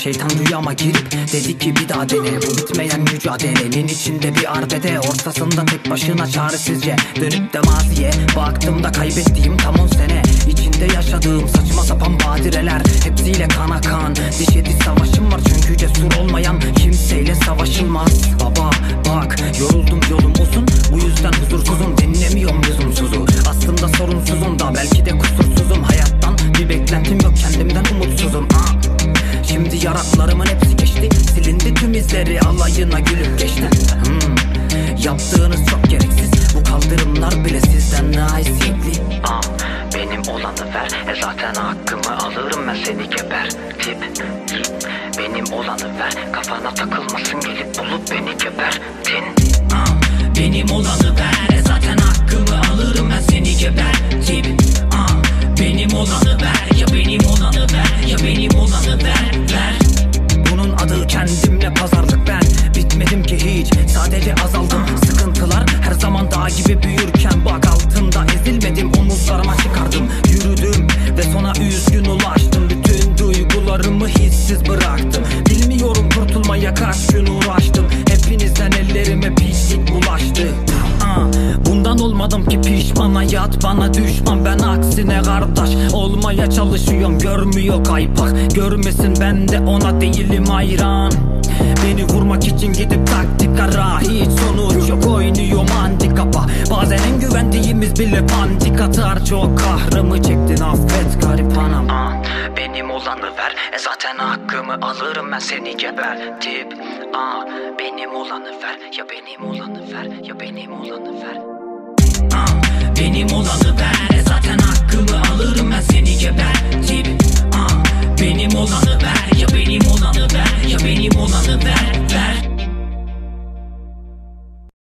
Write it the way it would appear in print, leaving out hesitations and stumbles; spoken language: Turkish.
şeytan rüyama girip dedi ki bir daha dene. Bu bitmeyen mücadelenin içinde bir arbede, ortasında tek başına çaresizce dönüp de maziye baktığımda kaybettiğim tam 10 sene içinde yaşadığım saçma sapan badireler, hepsiyle kana kan dişe diş savaşım var. Çünkü cesur olmayan kimseyle savaşılmaz. Baba bak, yoruldum, yolum uzun, bu yüzden huzursuzum, dinlemiyorum lüzumsuzu. Aslında sorunsuzum da belki de kusursuzum. Hayattan bir beklentim yok, kendimden umutsuzum. Şimdi yaratlarımın hepsi geçti, silindi tüm izleri, alayına gülüp geçti. Yaptığınız çok gereksiz, bu kaldırımlar bile sizden ne haysiyetli. Benim olanı ver, zaten hakkımı alırım ben seni gebertip. Benim olanı ver, kafana takılmasın gelip bulup beni gebertin. Benim olanı ver, zaten hakkımı alırım ben seni gebertip. Benim olanı ver, ya benim olanı ver, ya benim olanı ver. Bunun adı kendimle pazarlık, ben bitmedim ki hiç, sadece azaldım. Sıkıntılar her zaman dağ gibi büyürken bak altında ezilmedim, omuzlarıma çıkardım, yürüdüm ve sona üzgün ulaştım. Bütün duygularımı hissiz bıraktım, bilmiyorum kurtulmaya kaç gün uğraştım. Hepinizden ellerime pislik bulaştı. Bundan olmadım ki pişman, hayat bana düşman, ben aksine kardeş olmaya çalışıyorum. Görmüyor kaypak, görmesin, ben de ona değilim hayran. Beni vurmak için gidip taktik ara, hiç sonuç yok, oynuyorum handikapa. Bazen en güvendiğimiz bile pandik atar. Çok kahrımı çektin, affet garip anam. Benim olanı ver, zaten hakkımı alırım ben seni gebertip. Benim olanı ver, ya benim olanı ver, ya benim olanı ver. Benim olanı ver, zaten hakkımı alırım ben seni gebertip.